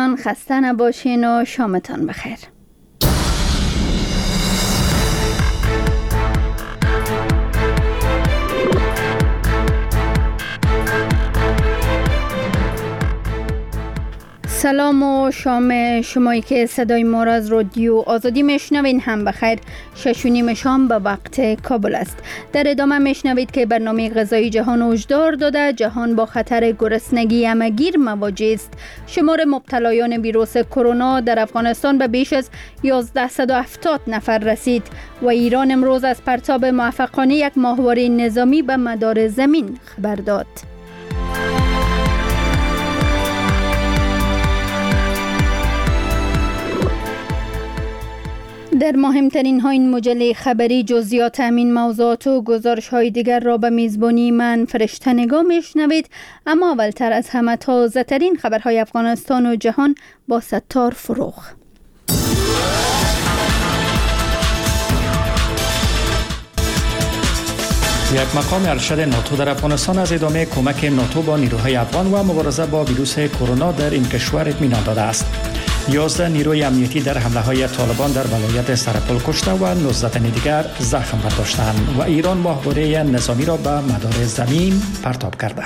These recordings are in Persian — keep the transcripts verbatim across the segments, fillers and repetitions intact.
عزیزان، خسته نباشین و شامتان بخیر. سلام و شام شمایی که صدای ما را از رادیو آزادی میشنوین هم بخیر. شش و نیم شام به وقت کابل است. در ادامه میشنوید که برنامه غذایی جهان هشدار داده جهان با خطر گرسنگی همه‌گیر مواجه است. شمار مبتلایان ویروس کرونا در افغانستان به بیش از یازده و هفتاد نفر رسید و ایران امروز از پرتاب موفقانه یک ماهواره نظامی به مدار زمین خبر داد. در مهمترین ها این مجله خبری جزئیات همین موضوعات و گزارش های دیگر را به میزبانی من فرشته نگاه میشنوید. اما اولتر از همه تازه ترین خبرهای افغانستان و جهان با ستار فروغ. یک مقام ارشد ناتو در افغانستان از ادامه کمک ناتو با نیروهای افغان و مبارزه با ویروس کرونا در این کشور اطمینان داده است. یازده نیروی امنیتی در حمله های طالبان در ولایت سرپل کشته و نوزده تن دیگر زخم برداشتند و ایران ماهواره نظامی را به مدار زمین پرتاب کرده.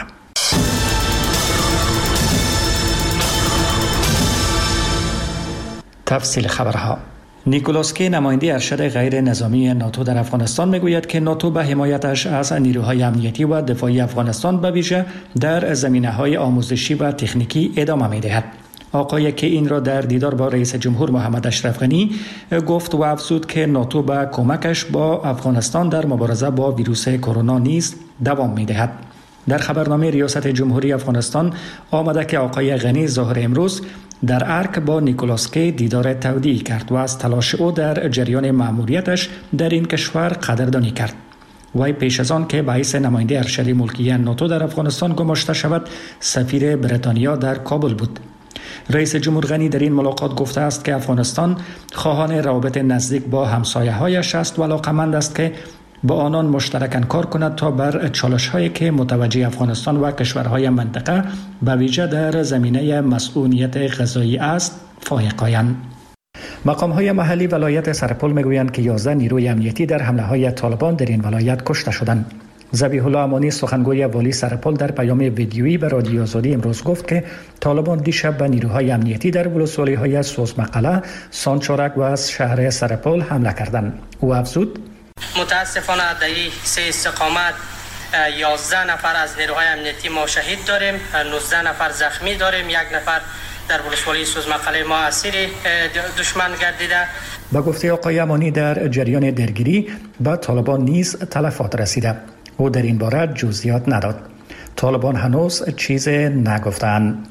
تفصیل خبرها. نیکولاس کی، نماینده ارشد غیر نظامی ناتو در افغانستان، میگوید که ناتو به حمایتش از نیروهای امنیتی و دفاعی افغانستان به ویژه در زمینه‌های آموزشی و تکنیکی ادامه می‌دهد. آقای کی این را در دیدار با رئیس جمهور محمد اشرف غنی گفت و افزود که ناتو به کمکش با افغانستان در مبارزه با ویروس کرونا نیز دوام می‌دهد. در خبرنامه ریاست جمهوری افغانستان آمده که آقای غنی ظهر امروز در ارک با نیکولاس کی دیدار تودیعی کرد و از تلاش او در جریان مأموریتش در این کشور قدردانی کرد. وی پیش از آن که به حیث نماینده ارشد ملکی ناتو در افغانستان گماشته شود، سفیر بریتانیا در کابل بود. رئیس جمهور غنی در این ملاقات گفته است که افغانستان خواهان روابط نزدیک با همسایه‌هایش است و علاقه‌مند است که با آنان مشترکاً کار کند تا بر چالش‌هایی که متوجه افغانستان و کشورهای منطقه به ویژه در زمینه مسئولیت غذایی است فائق آیند. مقام‌های محلی ولایت سرپل میگویند که یازده نیروی امنیتی در حمله‌های طالبان در این ولایت کشته شدند. ذبیح الله امانی، سخنگوی والی سرپل، در پیام ویدیویی به رادیو آزادی امروز گفت که طالبان دیشب به نیروهای امنیتی در ولسوالی‌های سوزمقله، سانچارک و از شهر سرپل حمله کردند. او افزود: متاسفانه در این سه استقامت یازده نفر از نیروهای امنیتی ما شهید داریم، نوزده نفر زخمی داریم، یک نفر در ولسوالی سوزمقله ما اسیر دشمن گردیده. با گفته آقای امانی در جریان درگیری به طالبان نیز تلفات رسیده. او در این باره جزئیات نداد. طالبان هنوز چیز نگفتند.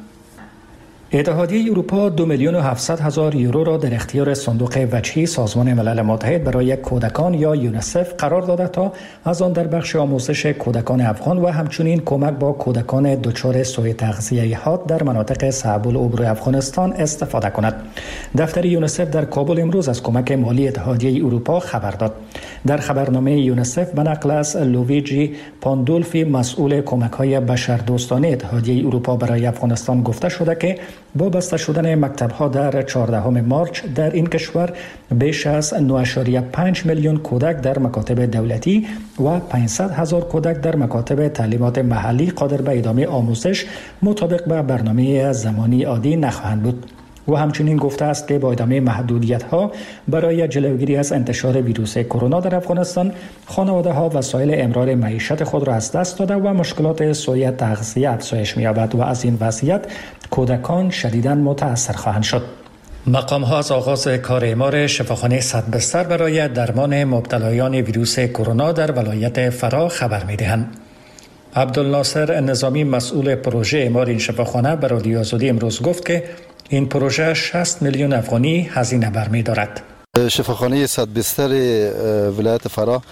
اتحادیه اروپا دو میلیون و هفتصد هزار یورو را در اختیار صندوق وجهی سازمان ملل متحد برای کودکان یا یونیسف قرار داده تا از آن در بخش آموزش کودکان افغان و همچنین کمک با کودکان دچار سوء تغذیه حاد در مناطق صعب العبور افغانستان استفاده کند. دفتر یونیسف در کابل امروز از کمک مالی اتحادیه اروپا خبر داد. در خبرنامه یونیسف به نقل از لویجی پاندولفی، مسئول کمک‌های بشردوستانه اتحادیه اروپا برای افغانستان، گفته شده که با بسته شدن مکتب‌ها در چهاردهم مارچ در این کشور بیش از نه ممیز پنج میلیون کودک در مکاتب دولتی و پانصد هزار کودک در مکاتب تعلیمات محلی قادر به ادامه آموزش مطابق به برنامه زمانی عادی نخواهند بود. و همچنین گفته است که با ادامه محدودیت‌ها برای جلوگیری از انتشار ویروس کرونا در افغانستان، خانواده‌ها وسایل امرار معیشت خود را از دست داده و مشکلات سوء تغذیه افزایش می‌یابد و از این وضعیت کودکان شدیداً متأثر خواهند شد. مقام‌ها از آغاز کار اعمار شفاخانه صد بستر برای درمان مبتلایان ویروس کرونا در ولایت فرا خبر می‌دهند. عبدالناصر نظامی، مسئول پروژه اعمار این شفاخانه، به رادیو آزادی امروز گفت که این پروژه شصت میلیون افغانی هزینه برمی‌دارد. شفاخانه صد بستر ولایت فرا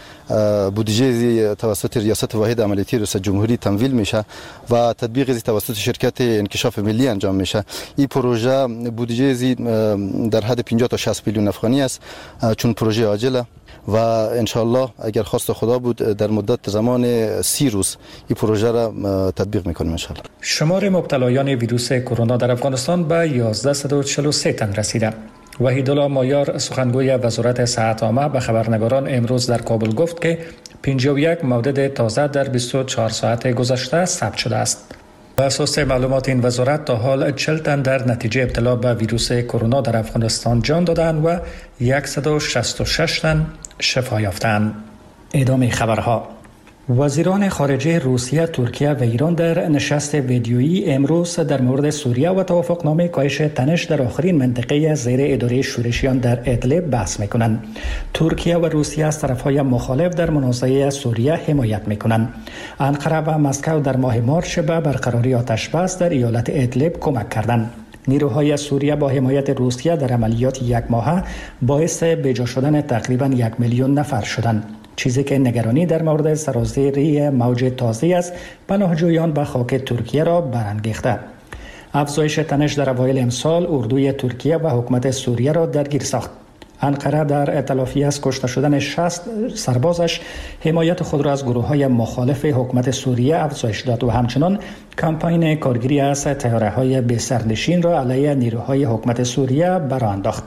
بودجه توسط ریاست واحد عملیاتی ریاست جمهوری تمویل میشه و تطبیق از توسط شرکت انکشاف ملی انجام میشه. این پروژه بودجه در حد پنجاه تا شصت میلیون افغانی است، چون پروژه عاجله و انشالله اگر خواست خدا بود در مدت زمان سی روز این پروژه را تطبیق میکنیم انشالله. شمار مبتلایان ویروس کرونا در افغانستان به یازده و چهل و سه تن رسیده. وحیدالله مایار سخنگوی وزارت صحت عامه به خبرنگاران امروز در کابل گفت که پنجاه و یک مورد تازه در بیست و چهار ساعت گذشته ثبت شده است. بر اساس معلومات این وزارت تا حال چهل تن در نتیجه ابتلا به ویروس کرونا در افغانستان جان دادند و صد و شصت و شش تن شفا یافتند. ادامه خبرها. وزیران خارجه روسیه، ترکیه و ایران در نشست ویدیویی امروز در مورد سوریه و توافقنامه کاهش تنش در آخرین منطقه زیر اداره شورشیان در ادلب بحث میکنند. ترکیه و روسیه از طرفهای مخالف در منازعه سوریه حمایت میکنند. انقره و مسکو در ماه مارس به برقراری آتش بس در ایالت ادلب کمک کردند. نیروهای سوریه با حمایت روسیه در عملیات یک ماهه باعث بجا شدن تقریبا یک میلیون نفر شدند، چیزی که نگرانی در مورد سرازیری موج تازه از پناهجویان به خاک ترکیه را برانگیخته. افزایش تنش در اوایل امسال اردوی ترکیه و حکومت سوریه را درگیر ساخت. انقره در تلافی از کشته شدن شصت سربازش حمایت خود را از گروه‌های مخالف حکومت سوریه افزایش داد و همچنان کمپاین کارگیری از طیاره‌های بی سرنشین را علیه نیروهای حکومت سوریه برانداخت.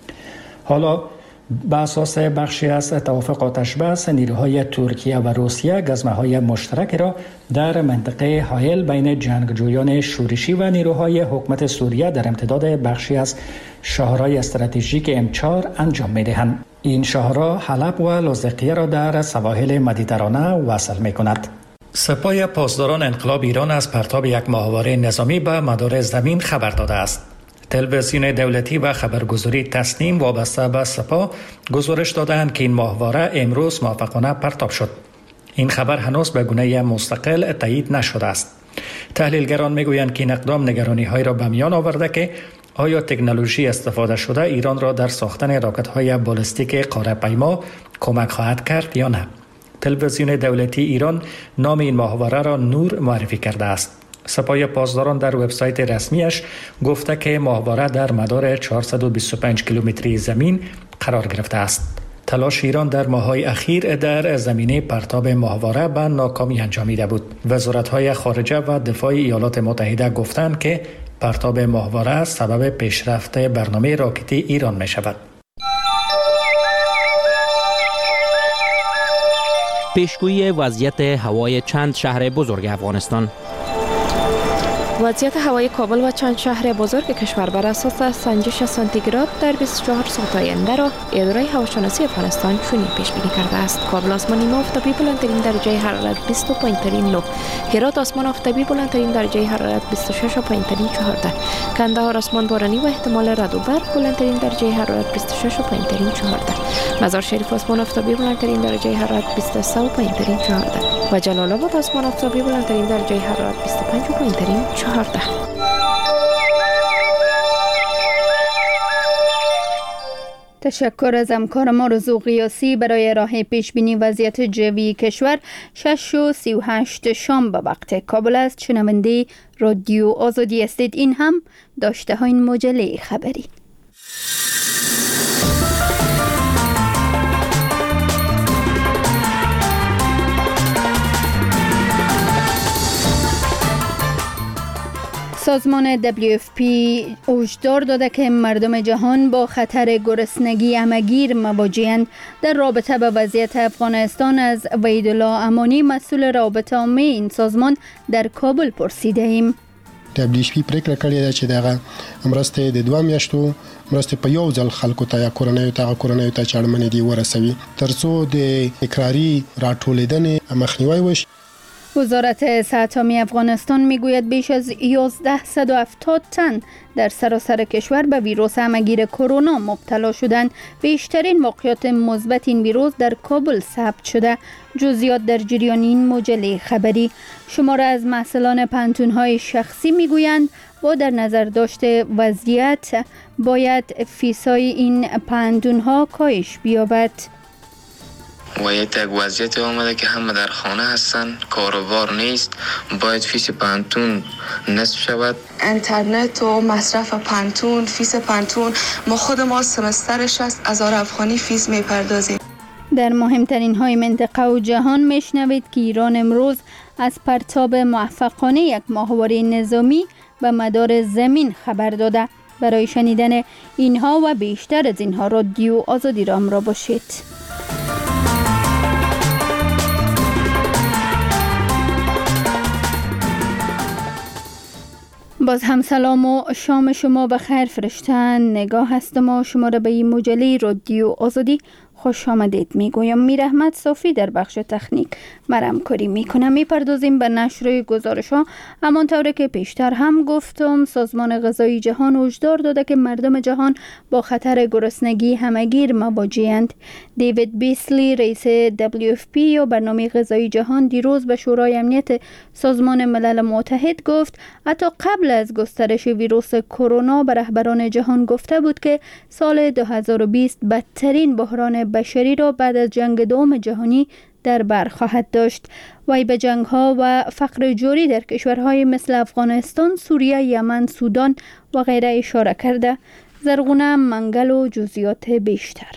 حالا به اساس بخشی از توافق آتش بس، نیروهای ترکیه و روسیه گزمه‌های مشترک را در منطقه حائل بین جنگجویان شورشی و نیروهای حکومت سوریه در امتداد بخشی از شاهرای استراتژیک ام چهار انجام می‌دهند. این شاهرا حلب و لاذقیه را در سواحل مدیترانه وصل می‌کند. سپاه پاسداران انقلاب ایران از پرتاب یک ماهواره نظامی به مدار زمین خبر داده است. تلویزیون دولتی و خبرگزاری تصنیم وابسته به سپاه گزارش دادند که این ماهواره امروز موفقانه پرتاب شد. این خبر هنوز به گونه مستقل تایید نشده است. تحلیلگران میگویند که این اقدام نگرانی‌های را به میان آورده که آیا تکنولوژی استفاده شده ایران را در ساختن راکت‌های بالستیک قاره‌پیما کمک خواهد کرد یا نه. تلویزیون دولتی ایران نام این ماهواره را نور معرفی کرده است. سپاه پاسداران در وبسایت رسمیش گفته که ماهواره در مدار چهارصد و بیست و پنج کیلومتری زمین قرار گرفته است. تلاش ایران در ماه‌های اخیر در زمینه پرتاب ماهواره به ناکامی انجامیده بود. وزارت‌های خارجه و دفاع ایالات متحده گفتند که پرتاب ماهواره سبب پیشرفت برنامه راکتی ایران می شود. پیشگویی وضعیت هوای چند شهر بزرگ افغانستان. وضعیت هوای کابل و چند شهر بزرگ کشور بر اساس سنجش سانتیگراد در بیست و چهار ساعت آینده را اداره هواشناسی افغانستان چنین پیش بینی کرده است: کابل آسمان نیمه آفتابی بلندترین درجه حرارت بیست و پایین‌ترین نه، هرات آسمان آفتابی بلندترین درجه حرارت بیست و شش و پایین‌ترین چهارده، کندهار آسمان بارانی و احتمال رعد و برق بلندترین درجه حرارت بیست و شش و پایین‌ترین چهارده، مزار شریف آسمان آفتابی بلندترین درجه حرارت بیست و سه و پایین‌ترین چهارده و جلال آباد آسمان آفتابی بلندترین درجه حرارت بیست و پنج و پایین‌ترین چهارده. تشکر از همکار ما رضا قیاسی برای راه پیش بینی وضعیت جوی کشور. شش و سی و هشت شام به وقت کابل است. شنونده رادیو آزادی هستید. این هم داشته های این مجله خبری. سازمان دبلیو اف پی هشدار داده که مردم جهان با خطر گرسنگی همگیر مواجه‌اند. در رابطه با وضعیت افغانستان از وحیدالله امانی مسئول رابطه عامه این سازمان در کابل پرسیده ایم. دبلیو اف پی پریکړه کړې ده چې دغه مرسته د دوه میاشتو مرسته په یو ځل خلکو ته یا کورنیو ته کورنیو ته چاړمنې دی ورسوي ترڅو د اقراری راټولېدنې مخنیوی وشي. وزارت صحت عامه افغانستان میگوید بیش از یازده و هفتاد تن در سراسر کشور به ویروس همگیر کرونا مبتلا شدند. بیشترین واقعات مثبت این ویروس در کابل ثبت شده. جزئیات در جریان این مجله خبری. شمار از مسئولان پانتون‌های شخصی میگویند با در نظر داشته وضعیت باید فیسای این پانتون‌ها کاهش بیابد. و یک وضعیت آمده که همه در خانه هستن، کاروبار نیست، باید فیس پانتون نصف شود. اینترنت و مصرف پانتون، فیس پانتون ما خود ما سمسترش است، هزار افغانی فیس میپردازیم. در مهمترین های منطقه و جهان میشنوید که ایران امروز از پرتاب موفقانه یک ماهواره نظامی به مدار زمین خبر داده. برای شنیدن اینها و بیشتر از اینها رادیو آزادی را همراه باشید. باز هم سلام و شام شما بخیر. فرشتن نگاه هستم و شما را به این مجله رادیو آزادی خوش آمدید میگویم. میر احمد صافی در بخش تکنیک مرام کاری میکنم. میپردازیم به نشر گزارش ها. همانطور که پیشتر هم گفتم، سازمان غذایی جهان هشدار داده که مردم جهان با خطر گرسنگی همگیر مواجه‌اند. دیوید بیسلی رئیس دبلیو اف پی یا برنامه غذایی جهان دیروز به شورای امنیت سازمان ملل متحد گفت حتی قبل از گسترش ویروس کرونا به رهبران جهان گفته بود که سال دو هزار و بیست بدترین بحران بشری را بعد از جنگ دوم جهانی در بر خواهد داشت. وی به جنگ ها و فقر جوری در کشورهای مثل افغانستان، سوریه، یمن، سودان و غیره اشاره کرده. زرغونه منگل و جزئیات بیشتر.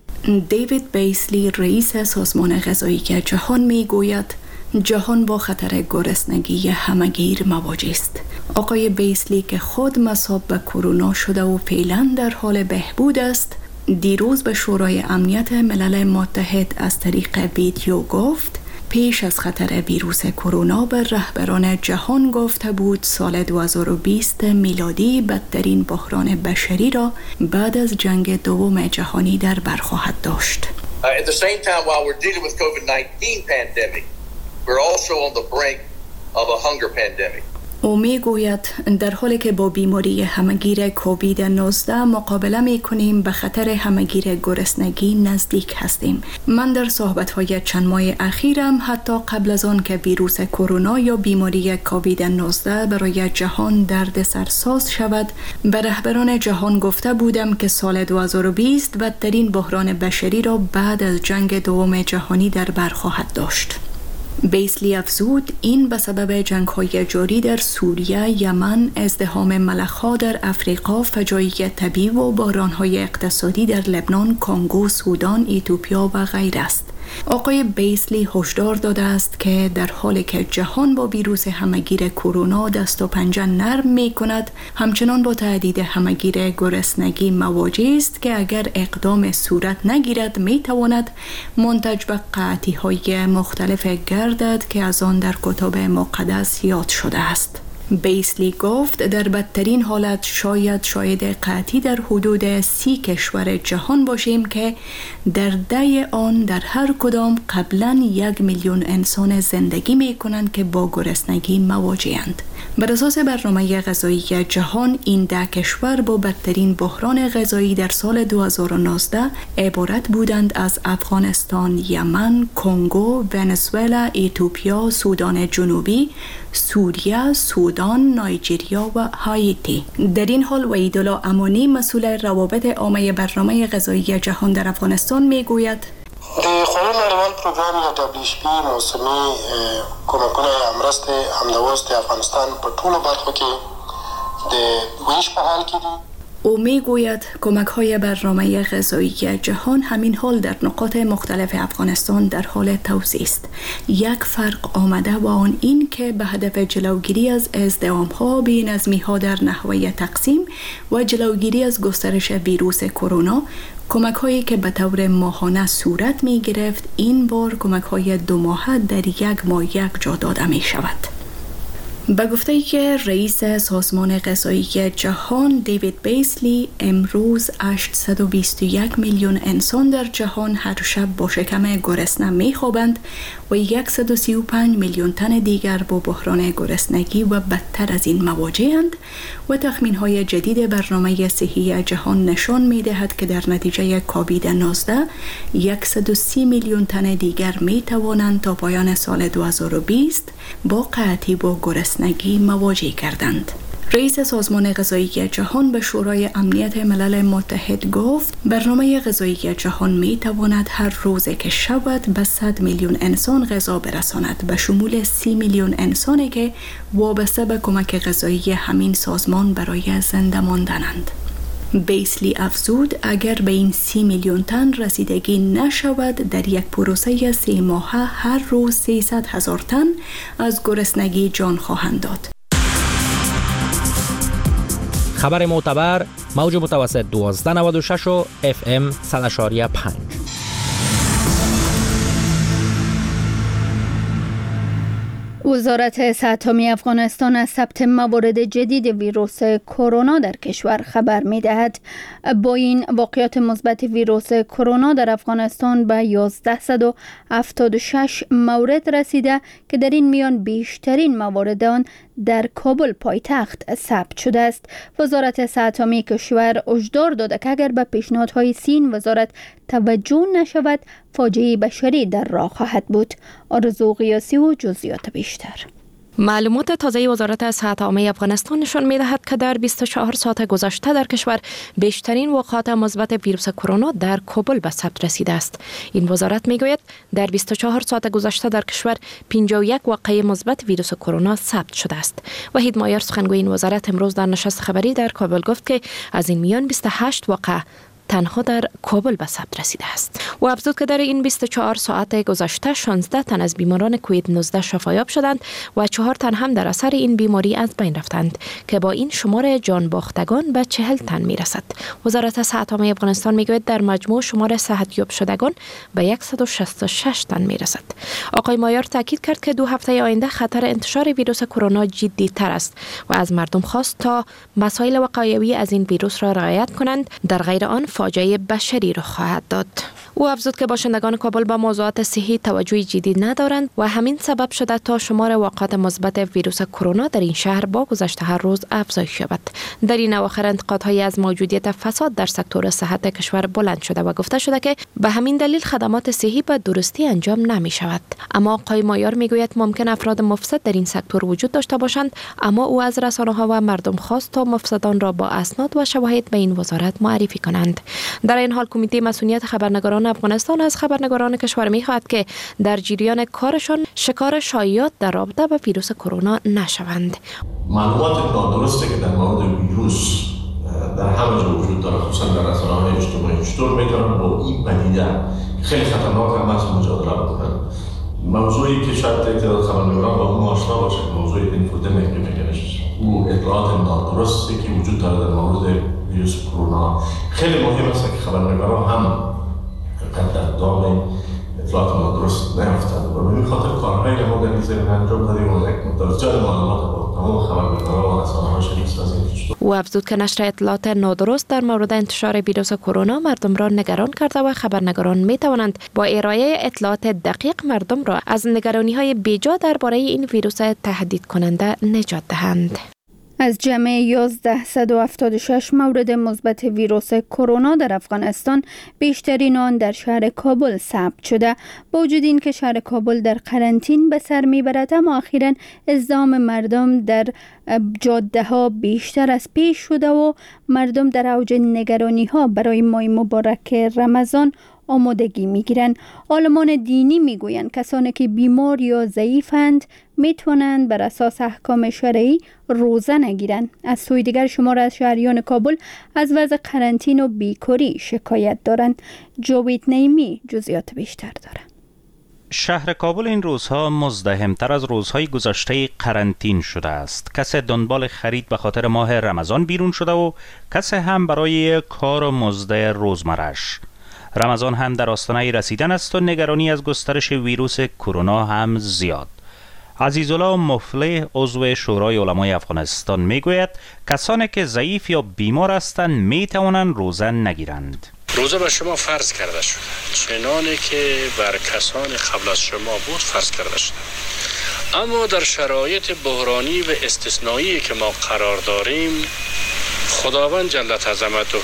دیوید بیسلی رئیس سازمان غذایی جهان می گوید جهان با خطر گرسنگی همگیر مواجه است. آقای بیسلی که خود مصاب به کرونا شده و فعلا در حال بهبود است، دیروز به شورای امنیت ملل متحد از طریق ویدیو گفت پیش از خطر ویروس کرونا به رهبران جهان گفته بود سال دو هزار و بیست میلادی بدترین بحران بشری را بعد از جنگ دوم جهانی در بر خواهد داشت. Uh, at the same time, while we're dealing with COVID nineteen pandemic, we're also on the brink of a hunger pandemic. او می گوید در حالی که با بیماری همگیر کووید نوزده مقابله می کنیم به خطر همگیر گرسنگی نزدیک هستیم. من در صحبت‌های چند ماه اخیرم حتی قبل از آن که ویروس کرونا یا بیماری کووید نوزده برای جهان درد سرساز شود به رهبران جهان گفته بودم که سال دو هزار و بیست بدترین بحران بشری را بعد از جنگ دوم جهانی در بر خواهد داشت. بیسلی افزود این به سبب جنگ‌های جاری در سوریه، یمن، ازدحام ملخ‌ها در افریقا، فجایع طبیعی و بحران‌های اقتصادی در لبنان، کنگو، سودان، ایتوپیا و غیره است. آقای بیسلی هشدار داده است که در حالی که جهان با ویروس همگیر کرونا دست و پنجه نرم می کند، همچنان با تهدید همگیر گرسنگی مواجه است که اگر اقدام صورت نگیرد می تواند منتج به قحطی‌های مختلف گردد که از آن در کتاب مقدس یاد شده است. بیسلی گفت در بدترین حالت شاید شاید قحطی در حدود سی کشور جهان باشیم که در ده آن در هر کدام قبلا یک میلیون انسان زندگی می کنند که با گرسنگی مواجه‌اند. بر اساس برنامه غذایی جهان این ده کشور با بدترین بحران غذایی در سال دو هزار و نوزده عبارت بودند از افغانستان، یمن، کنگو، ونزوئلا، ایتوپیا، سودان جنوبی، سوریه، سودان، نایجریا و هایتی. در این حال وحیدالله امانی مسئول روابط عامه برنامه غذایی جهان در افغانستان میگوید د خوړو نړیوال پروګرام یا دبلیو اچ پی موسمي کومکونه یا مرستې همداوس د افغانستان په ټولو برخو کې د ویش په حال کې دي. او میگوید کمک های برنامه غذایی جهان همین حال در نقاط مختلف افغانستان در حال توسعه است. یک فرق آمده و آن این که به هدف جلوگیری از ازدحام ها، بی‌نظمی ها در نحوه تقسیم و جلوگیری از گسترش ویروس کرونا، کمک هایی که به طور ماهانه صورت می گرفت این بار کمک های دو ماهه در یک ماه یک جا داده می شود. به گفته که رئیس سازمان غذایی جهان دیوید بیسلی امروز هشتصد و بیست و یک میلیون انسان در جهان هر شب با شکم گرسنه میخوابند و صد و سی و پنج میلیون تن دیگر با بحران گرسنگی و بدتر از این مواجه‌اند و تخمین‌های جدید برنامه صحی جهان نشان می‌دهد که در نتیجه کووید نوزده صد و سی میلیون تن دیگر می‌توانند تا پایان سال دو هزار و بیست با قحطی و گرسنگی مواجه گردند. رئیس سازمان غذایی جهان به شورای امنیت ملل متحد گفت برنامه غذایی جهان می تواند هر روز که شود به صد میلیون انسان غذا برساند، به شمول سی میلیون انسانی که وابسته به کمک غذایی همین سازمان برای زنده ماندنند. بیسلی افزود اگر به این سی میلیون تن رسیدگی نشود در یک پروسه سه ماهه هر روز سیصد هزار تن از گرسنگی جان خواهند داد. خبر معتبر موج متوسط دوازده نود و شش و اف ام صد و پنج. وزارت صحت عامه افغانستان از ثبت موارد جدید ویروس کرونا در کشور خبر می‌دهد. با این واقعیت مثبت ویروس کرونا در افغانستان به یازده و هفتاد و شش مورد رسیده که در این میان بیشترین موارد آن در کابل پایتخت ثبت شده است. وزارت صحت عامه کشور هشدار داده که اگر به پیشنهادهای سین وزارت توجه نشود فاجعه بشری در راه خواهد بود. آرزو قیاسی و جزئیات بیشتر. معلومات تازه وزارت صحت عامه افغانستان نشان می‌دهد که در بیست و چهار ساعت گذشته در کشور بیشترین واقعات مثبت ویروس کرونا در کابل به ثبت رسیده است. این وزارت می‌گوید در بیست و چهار ساعت گذشته در کشور پنجاه و یک واقعه مثبت ویروس کرونا ثبت شده است. وحید مایار سخنگوی این وزارت امروز در نشست خبری در کابل گفت که از این میان بیست و هشت واقعه تنها در کابل به ثبت رسیده است. و افزود که در این بیست و چهار ساعت گذشته شانزده تن از بیماران کووید نوزده شفایاب شدند و چهار تن هم در اثر این بیماری از بین رفتند که با این شمار جان باختگان به چهل تن میرسد. وزارت صحت عامه افغانستان میگوید در مجموع شمار صحتیاب شدگان به صد و شصت و شش تن میرسد. آقای مایار تاکید کرد که دو هفته آینده خطر انتشار ویروس کرونا جدی تر است و از مردم خواست تا مسائل وقایوی از این ویروس را رعایت کنند، در غیر آن فاجعه بشری را خواهد داد. او افزود که باشندگان کابل به موضوعات صحی توجه جدی ندارند و همین سبب شده تا شمار واقعات مثبت ویروس کرونا در این شهر با گذشت هر روز افزایش یابد. در این اواخر انتقادهای از موجودیت فساد در سکتور صحت کشور بلند شده و گفته شده که به همین دلیل خدمات صحی به درستی انجام نمی شود. اما آقای مایار میگوید ممکن افراد مفسد در این سکتور وجود داشته باشند، اما او از رسانه‌ها و مردم خواست تا مفسدان را با اسناد و شواهد به این وزارت معرفی کنند. در این حال کمیته مسئولیت خبرنگاران افغانستان از خبرنگاران کشور می‌خواهد که در جریان کارشان شکار شایعات در رابطه با ویروس کرونا نشوند. معلومات نادرستی که در مورد ویروس در همه جا وجود داره، خصوصا در رسانه‌های اجتماعی، چطور میتونن با این پدیده خیلی خطرناک هم از مجادله بکنن. موضوعی که شاید تعداد خبرنگاران با اون آشنا باشه، موضوع اینفودمیک که میگنش، او اطلاعات نادرستی که وجود داره در مورد ویروس کرونا خیلی مهم است که خبرنگاران هم در دام اطلاعات نادرست نیفتند و به این خاطر کارهایی که ما در این زمینه انجام دادیم و یک مقدار زیاد معلومات با تمام خبرنگاران و رسانه‌ها شریک سازیم. او افزود که نشر اطلاعات نادرست در مورد انتشار ویروس کرونا مردم را نگران کرده و خبرنگاران می توانند با ارائه اطلاعات دقیق مردم را از نگرانی‌های بیجا درباره این ویروس تهدید کننده نجات دهند. از جمع یازده و هفتاد و شش مورد مثبت ویروس کرونا در افغانستان بیشترین آن در شهر کابل ثبت شده. با وجود این که شهر کابل در قرنطینه به سر میبرد، اما اخیراً ازدحام مردم در جاده ها بیشتر از پیش شده و مردم در اوج نگرانی ها برای ماه مبارک رمضان آمادگی میگیرند. عالمان دینی میگویند کسانی که بیمار یا ضعیفند میتوانند بر اساس احکام شرعی روزه نگیرند. از سوی دیگر شمار از شهریان کابل از وضع قرنطینه و بیکاری شکایت دارند. جاوید نعیمی جزئیات بیشتر دارد. شهر کابل این روزها مزدحمتر از روزهای گذشته قرنطینه شده است. کسی دنبال خرید به خاطر ماه رمضان بیرون شده و کسی هم برای کار و مزد روزمره‌اش. رمضان هم در آستانه رسیدن است و نگرانی از گسترش ویروس کرونا هم زیاد. عزیزالله مفلح عضو شورای علمای افغانستان میگوید کسانی که ضعیف یا بیمار هستند میتوانند روزه نگیرند. روزه بر شما فرض کرده شده، چنانه که بر کسان قبل از شما بود فرض کرده شده. اما در شرایط بحرانی و استثنایی که ما قرار داریم، خداوند جل عظمته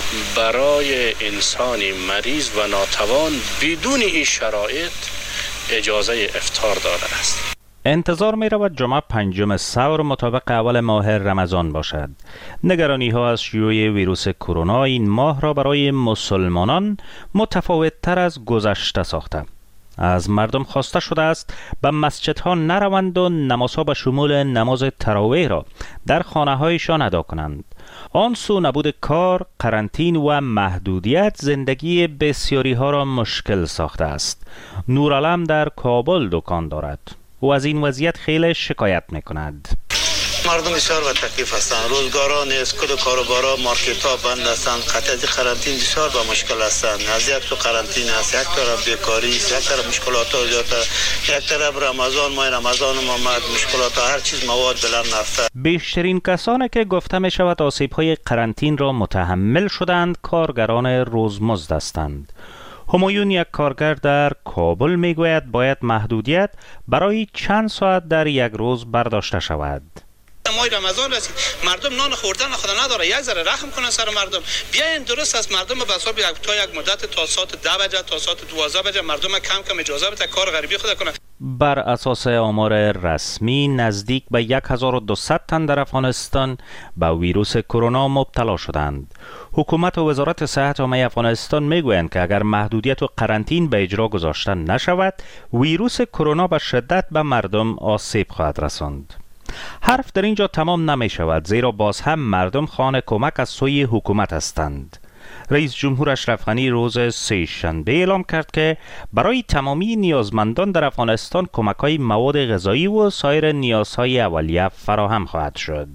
برای انسانی مریض و ناتوان بدون این شرایط اجازه افطار داده است. انتظار می رود جمعه پنجم سور مطابق اول ماه رمضان باشد. نگرانی ها از شیوع ویروس کرونا این ماه را برای مسلمانان متفاوت تر از گذشته ساخته. از مردم خواسته شده است به مسجدها نروند و نمازها به شمول نماز تراویح را در خانه هایشان ادا کنند. آن سو نبود کار، قرنطین و محدودیت زندگی بسیاری ها را مشکل ساخته است. نورعالم در کابل دکان دارد و از این وضعیت خیلی شکایت می کند. مردم بسیار به تکلیف هستند، روزگارا نیست، کل کاروبارا، مارکت ها بند هستند، قطعی قرنطین بسیار به مشکل هستند. از یک تو قرنطین است، یک طرف بیکاری است، یک طرف مشکلات ها زیاد، یک طرف رمضان، ماه رمضان آمد، مشکلات ها، هر چیز مواد بلند رفته. بیشترین کسانی که گفته می شود آسیب های قرنطین را متحمل شدند کارگران روزمزد هستند. همایون، یک کارگر در کابل، می گوید باید محدودیت برای چند ساعت در یک روز برداشته شود. ماه رمضان رسید، مردم نان خوردن خود نداره، یک ذره رحم کنن سر مردم. بیاین درست است، مردم به حساب تا یک مدت تا ساعت ده بجه تا ساعت دوازده بجه مردم کم کم اجازه بده کار غریبی خود کنن. بر اساس آمار رسمی نزدیک به هزار و دویست تن در افغانستان به ویروس کرونا مبتلا شدند. حکومت و وزارت صحت عامه افغانستان میگویند که اگر محدودیت و قرنطین به اجرا گذاشته نشود، ویروس کرونا به شدت به مردم آسیب خواهد رساند. حرف در اینجا تمام نمی شود، زیرا باز هم مردم خواهان کمک از سوی حکومت هستند. رئیس جمهور اشرف غنی روز سه شنبه اعلام کرد که برای تمامی نیازمندان در افغانستان کمک‌های مواد غذایی و سایر نیازهای اولیه فراهم خواهد شد.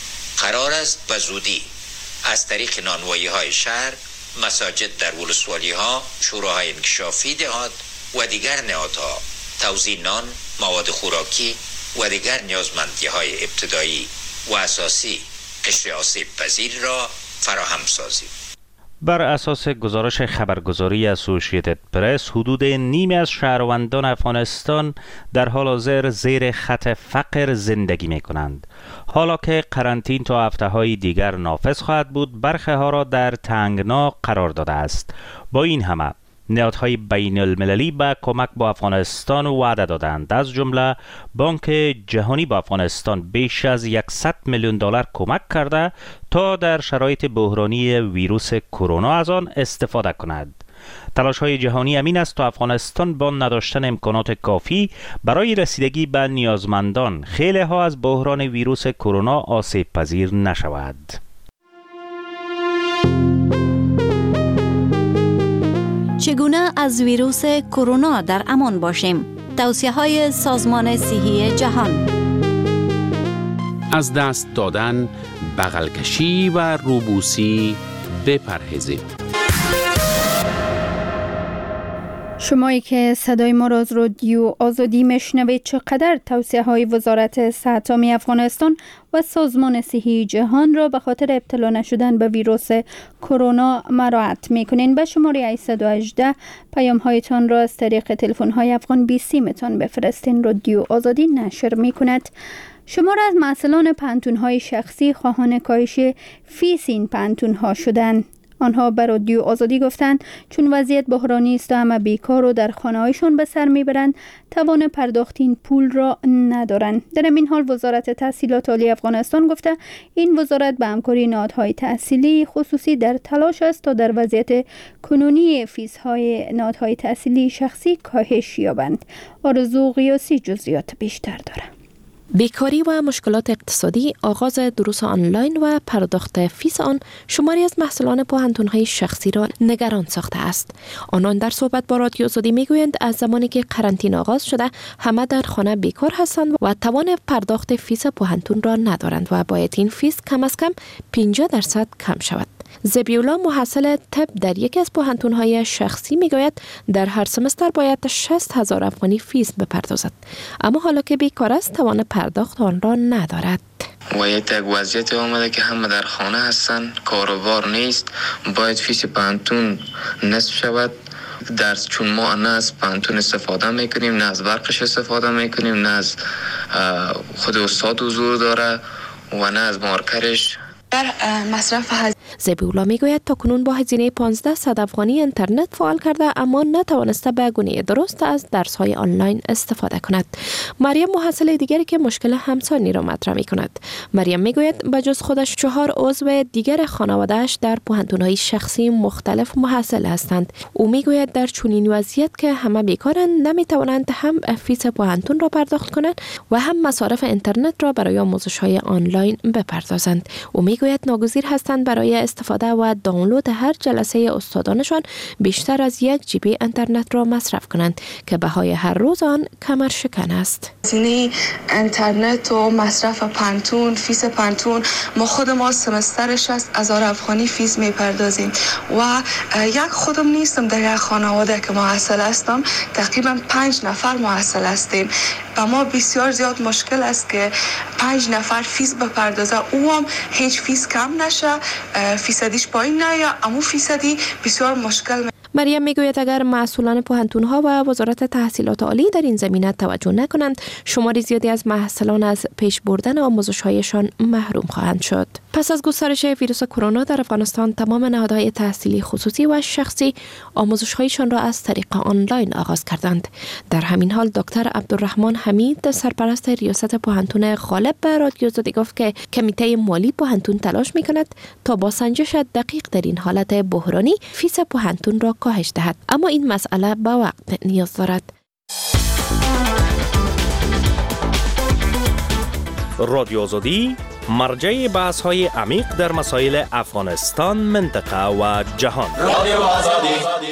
قرار است به زودی از طریق نانوایی‌های شهر، مساجد در ولسوالی‌ها، شوراهای انکشافی دهات و دیگر نهادها توزیع نان، مواد خوراکی و دیگر نیازمندی‌های ابتدایی و اساسی قشر آسیب پذیر را فراهم سازیم. بر اساس گزارش خبرگزاری اسوسییتد پرس، حدود نیمی از شهروندان افغانستان در حال حاضر زیر خط فقر زندگی می کنند. حالا که قرنطین تا هفته‌های دیگر نافذ خواهد بود، برخی ها را در تنگنا قرار داده است. با این همه نهادهای بین المللی به کمک با افغانستان وعده دادند. از جمله بانک جهانی با افغانستان بیش از صد میلیون دلار کمک کرده تا در شرایط بحرانی ویروس کرونا از آن استفاده کند. تلاش‌های جهانی امین است تا افغانستان با نداشتن امکانات کافی برای رسیدگی به نیازمندان، خیلی ها از بحران ویروس کرونا آسیب پذیر نشود. چگونه از ویروس کرونا در امان باشیم؟ توصیه‌های سازمان صحی جهان. از دست دادن، بغل کشی و روبوسی بپرهیزید. شمایی که صدای ما را از رادیو آزادی میشنوید، چقدر توصیه های وزارت صحت عامه افغانستان و سازمان صحی جهان را به خاطر ابتلا نشدن به ویروس کرونا مراعات میکنین؟ به شماره هشت یک هشت پیام هایتان را از طریق تلفن های افغان بیست متان بفرستین. رادیو آزادی نشر میکند. شمار از مسئولان پانتون های شخصی خواهان کاهش فیس این پانتون ها شدند. آنها بر رادیو آزادی گفتند چون وضعیت بحرانی است و همه بیکار و در خانه‌هایشان به سر میبرند، توان پرداخت این پول را ندارند. در این حال وزارت تحصیلات عالی افغانستان گفته این وزارت به همکاری نهادهای تحصیلی خصوصی در تلاش است تا در وضعیت کنونی فیس‌های نهادهای تحصیلی شخصی کاهش یابند. آرزو قیاسی جزئیات بیشتر دارد. بیکاری و مشکلات اقتصادی، آغاز دروس آنلاین و پرداخت فیس آن شماری از محصلان پوهنتون‌های شخصی را نگران ساخته است. آنان در صحبت با رادیو آزادی میگویند از زمانی که قرنطینه آغاز شده همه در خانه بیکار هستند و توان پرداخت فیس پوهنتون را ندارند و باید این فیس کم از کم پنجاه درصد کم شود. زبیولا محصل طب در یکی از پوهنتون‌های شخصی میگوید در هر سمستر باید شصت هزار افغانی فیس بپردازد، اما حالا که بیکار است توان پرداخت آن را ندارد. و یک وضعیت آمده که همه در خانه هستن، کاروبار نیست، باید فیس پانتون نصف شود. درس چون ما نه از پانتون استفاده میکنیم، نه از برقش استفاده میکنیم، نه از خود استاد حضور داره و نه از مارکرش. در مصرف هزینه زبیولا میگوید تا کنون با هزینه پانزده صد افغانی اینترنت فعال کرده اما نتوانسته به گونه درست از درس‌های آنلاین استفاده کند. مریم محصل دیگری که مشکل همسانی را مطرح می‌کند. مریم میگوید بجز خودش چهار عضو دیگر خانواده‌اش در پوهنتون‌های شخصی مختلف محصل هستند. او میگوید در چنین وضعیت که همه بیکارند نمی‌توانند هم فیس پوهنتون را پرداخت کنند و هم مصارف اینترنت را برای آموزش‌های آنلاین بپردازند. او میگوید ناگزیر هستند برای استفاده و دانلود هر جلسه استادانشان بیشتر از یک جی بی اینترنت را مصرف کنند که بهای هر روز آن کمر شکن است. هزینه اینترنت و مصرف پانتون، فیس پانتون، ما خود ما سمستر شصت هزار افغانی فیس میپردازیم و یک خودم نیستم در یک خانواده که محصل هستم، تقریبا پنج نفر محصل هستیم. و ما بسیار زیاد مشکل است که پنج نفر فیس بپردازه، او هم هیچ فیس کم نشه، فیصدیش پایین نیا، اما فیصدی بسیار مشکل. مریم میگوید اگر مسئولان پوهنتون‌ها و وزارت تحصیلات عالی در این زمینه توجه نکنند، شمار زیادی از محصلان از پیش بردن آموزش‌هایشان محروم خواهند شد. پس از گسترش ویروس کرونا در افغانستان، تمام نهادهای تحصیلی خصوصی و شخصی آموزش‌هایشان را از طریق آنلاین آغاز کردند. در همین حال دکتر عبدالرحمن حمید، سرپرست ریاست پوهنتون غالب، به رادیو زدی گفت که کمیته مالی پوهنتون تلاش می‌کند تا با سنجش دقیق در این حالت بحرانی فیس پوهنتون را کاهش دهد، اما این مسئله به وقت نیاز دارد. رادیو آزادی مرجع بحث های عمیق در مسائل افغانستان، منطقه و جهان. رادیو آزادی.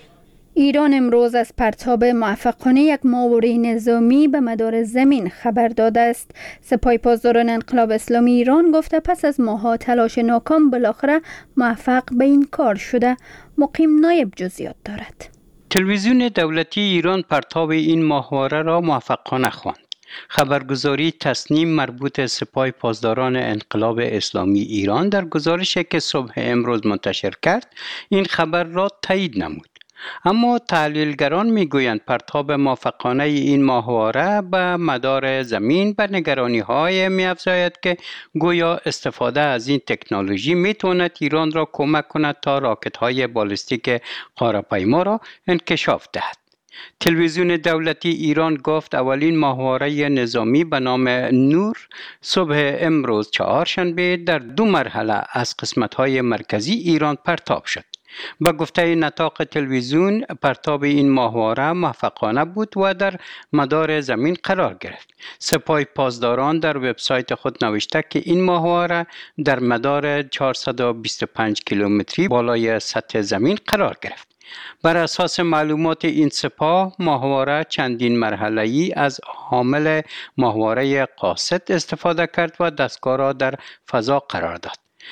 ایران امروز از پرتاب موفقانه یک ماوراء نظامی به مدار زمین خبر داده است. سپاه پاسداران انقلاب اسلامی ایران گفته پس از ماه‌ها تلاش ناکام بالاخره موفق به این کار شده. مقیم نایب جزئیات دارد. تلویزیون دولتی ایران پرتاب این ماهواره را موفقانه خواند. خبرگزاری تصنیم مربوط سپاه پاسداران انقلاب اسلامی ایران در گزارشی که صبح امروز منتشر کرد این خبر را تایید نمود. اما تحلیلگران میگویند پرتاب موفقانه این ماهواره به مدار زمین به نگرانی‌های می‌افزاید که گویا استفاده از این تکنولوژی میتواند ایران را کمک کند تا راکت‌های بالستیک قاره‌پیما را انکشاف دهد. تلویزیون دولتی ایران گفت اولین ماهواره نظامی به نام نور صبح امروز چهارشنبه در دو مرحله از قسمت‌های مرکزی ایران پرتاب شد. با گفته نطاق تلویزیون پرتاب این ماهواره موفقانه بود و در مدار زمین قرار گرفت. سپاه پاسداران در وبسایت خود نوشته که این ماهواره در مدار چهارصد و بیست و پنج کیلومتری بالای سطح زمین قرار گرفت. بر اساس معلومات این سپاه، ماهواره چندین مرحله‌ای از حامل ماهواره قاصد استفاده کرد و دستگاه را در فضا قرار داد.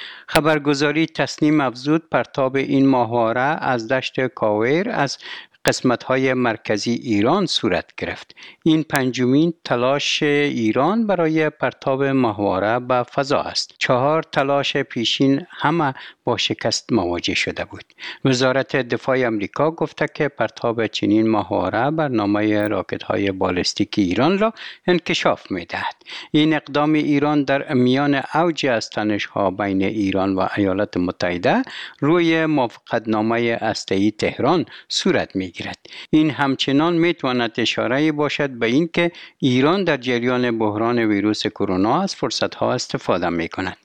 خبرگزاری تصنیم افزود پرتاب این ماهواره از دشت کاویر از قسمت‌های مرکزی ایران صورت گرفت. این پنجمین تلاش ایران برای پرتاب ماهواره به فضا است. چهار تلاش پیشین همه با شکست مواجه شده بود. وزارت دفاع آمریکا گفته که پرتاب چنین ماهواره برنامه راکت‌های بالستیک ایران را انکشاف می‌دهد. این اقدام ایران در میان اوج از تنش‌ها بین ایران و ایالات متحده روی موافقتنامه هسته‌ای تهران صورت می‌گیرد. این همچنان میتواند اشاره باشد به اینکه ایران در جریان بحران ویروس کرونا از فرصت‌ها استفاده می‌کند.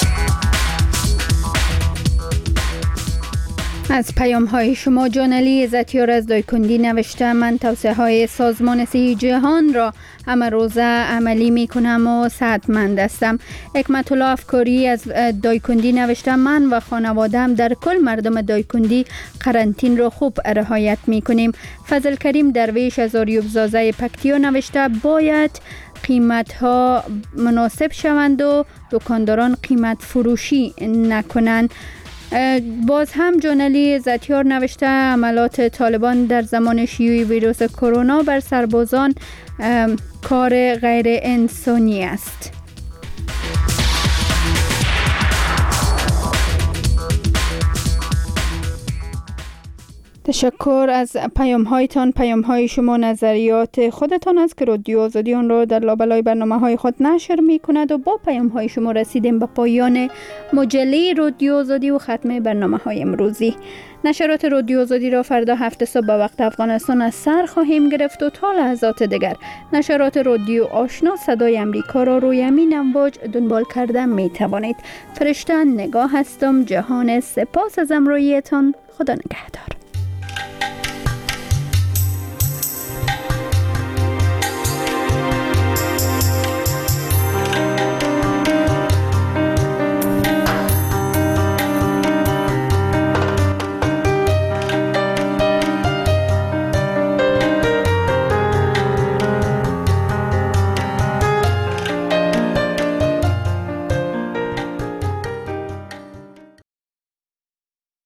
از پیام های شما جانلی عزتیار از دایکندی نوشته من توصیه های سازمان صحی جهان را همه روزه عملی می کنم و صحتمند هستم. حکمت الله افکاری از دایکندی نوشته من و خانواده‌ام در کل مردم دایکندی قرنطین را خوب رعایت می کنیم. فضل کریم درویش از آریوبزازه پکتیا نوشته باید قیمت ها مناسب شوند و دکانداران قیمت فروشی نکنند. باز هم جانلی عزتیار نوشته عملات طالبان در زمان شیوع ویروس کرونا بر سربازان کار غیر انسانی است. تشکر از پیام هایتان. پیام های شما نظریات خودتان است که رادیو آزادی آن را در لابلای برنامه های خود نشر می کند و با پیام های شما رسیدیم به پایان مجله رادیو آزادی و ختم برنامه های امروزی. نشرات رادیو آزادی را فردا هفت صبح به وقت افغانستان از سر خواهیم گرفت و تا لحظات دیگر نشرات رادیو آشنا صدای امریکا را روی همین امواج دنبال کرده می توانید. فرشته نگاه هستم. جهان سپاس از امرویتان. خدا نگهدار.